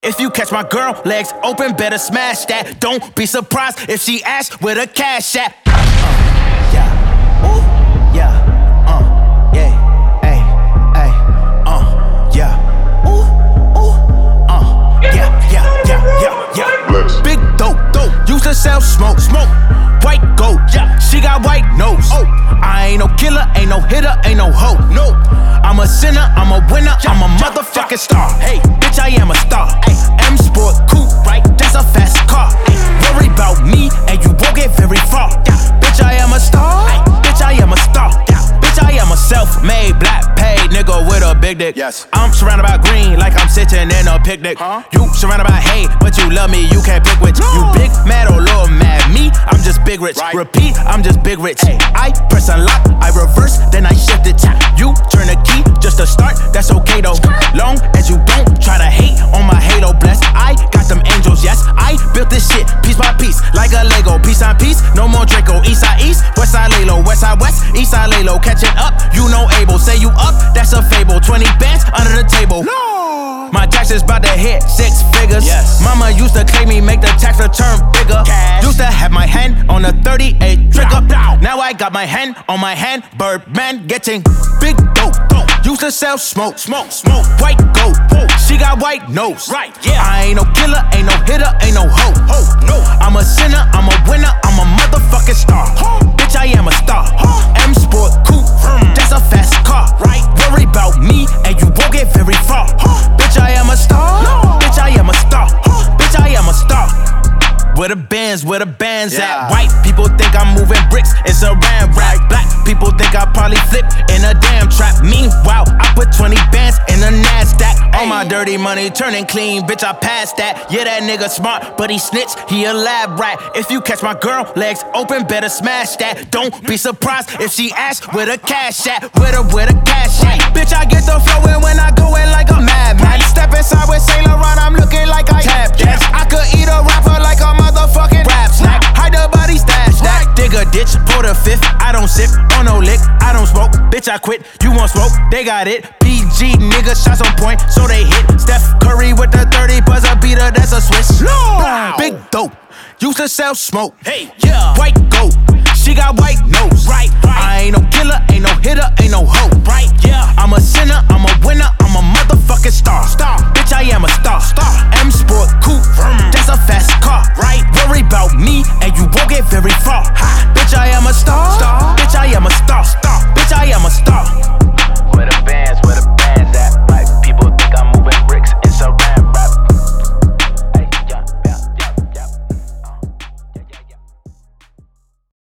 If you catch my girl, legs open, better smash that. Don't be surprised if she asks where the cash at. Yeah, ooh, yeah, yeah, hey, hey, yeah, ooh, yeah. Big dope, used to sell smoke, white gold, yeah. She got white nose. Oh, I ain't no killer, ain't no hitter, ain't no hoe. No, I'm a sinner, I'm a winner, I'm a motherfucking star. Hey, bitch, I am a star. Hey, M Sport coupe, right? That's a fast car. Hey, worry about me and you won't get very far. Yeah. Bitch, I am a star. Hey, bitch, I am a star. Yeah. Bitch, I am a self-made, black paid nigga with a big dick. Yes, I'm surrounded by green like I'm sitting in a picnic. You surrounded by hate, but you love me, you can't pick which. No. You big mad or little mad? Me, I'm just big rich. Right. Repeat, I'm just big rich. Ay. I press unlock, I reverse, then I shift it. You turn the key just to start, that's okay though. Long as you don't try to hate on my halo. Blessed, I got them angels, yes. I built this shit piece by piece, like a Lego. Piece on piece, no more Draco. East side east, west side Lalo, west side west, east side Lalo. Catching up, you know able. Say you up, that's a fable. 20 bands under the table. No. My taxes about to hit 6 figures. Yes. Mama used to claim me, make the tax return bigger. Cash. Used to have my hand on a 38 trigger. Now I got my hand on my hand. Birdman getting big dope. Used to sell smoke, white gold. She got white nose. Right, yeah. I ain't no killer, ain't no hitter, ain't no hoe. No, I'm a sinner, I'm a winner, I'm a motherfucking star. Bitch, I am a star. M Sport coupe, that's a fast car. Right, worry about me and you won't get very far. Bitch, I am a star. Bitch, I am a star. Bitch, I am a star. Where the bands at? White people think I'm moving bricks, it's a ram rap. Black people think I probably flip in a damn trap. Meanwhile, I put 20 bands in a NASDAQ. All my dirty money turning clean, bitch, I passed that. Yeah, that nigga smart, but he snitch, he a lab rat. If you catch my girl, legs open, better smash that. Don't be surprised if she asks where the cash at. Where the cash at? Bitch, I get the flow in when I go in like a madman. Step inside with Saint Laurent, I'm looking like I tap dance. I could eat a rapper like a motherfucking rap snack. Hide the body, stash that. Dig a ditch, pour the fifth. I don't sip on no lick, I don't smoke. Bitch, I quit. You want smoke? They got it. PG nigga, shots on point, so they hit. Steph Curry with the 30 buzzer beater, that's a switch. No. Big dope, used to sell smoke. Hey, yeah. White gold, she got white nose. Right. I ain't no killer, ain't no hitter, ain't no hoe. Right, yeah. I'm a sinner, I'm a winner, I'm a motherfucking star. Bitch, I am a star.